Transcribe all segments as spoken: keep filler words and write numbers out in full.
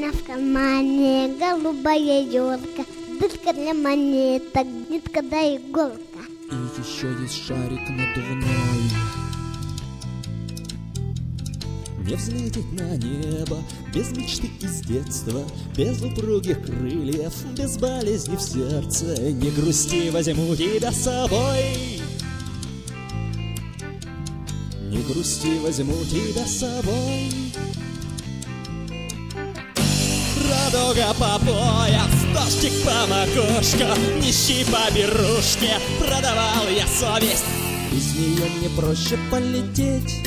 меня в кармане голубая елка, дырка для монеток, нитка да иголка. И еще есть шарик надувной. Не взлететь на небо без мечты из детства, без упругих крыльев, без болезни в сердце. Не грусти, возьму тебя с собой. Не грусти, возьму тебя с собой. Радуга по пояс, дождик по макушку, нищий по берушке, продавал я совесть. Без нее мне проще полететь.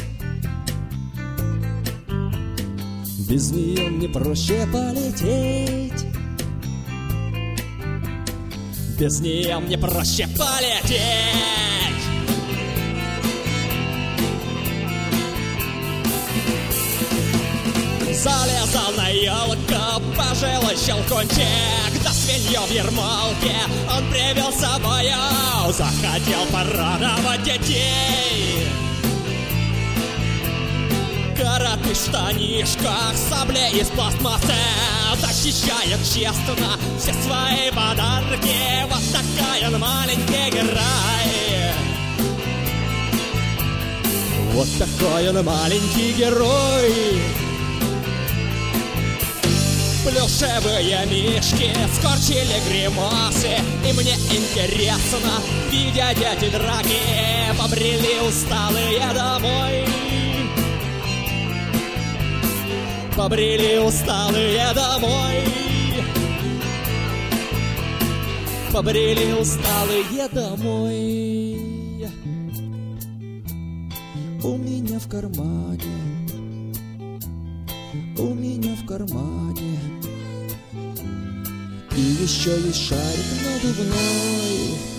Без нее мне проще полететь. Без нее мне проще полететь. Залезал на елку пожилой щелкунчик, да свинью в ермолке он привел с собою. Захотел порадовать детей. Караты в штанишках, сабли из пластмассы, защищает честно все свои подарки. Вот такой он маленький герой. Вот такой он маленький герой. Плюшевые мишки скорчили гримасы, и мне интересно, видя эти драки, побрели усталые домой. Побрели усталые домой. Побрели усталые домой. У меня в кармане, у меня в кармане и еще есть шарик надувной.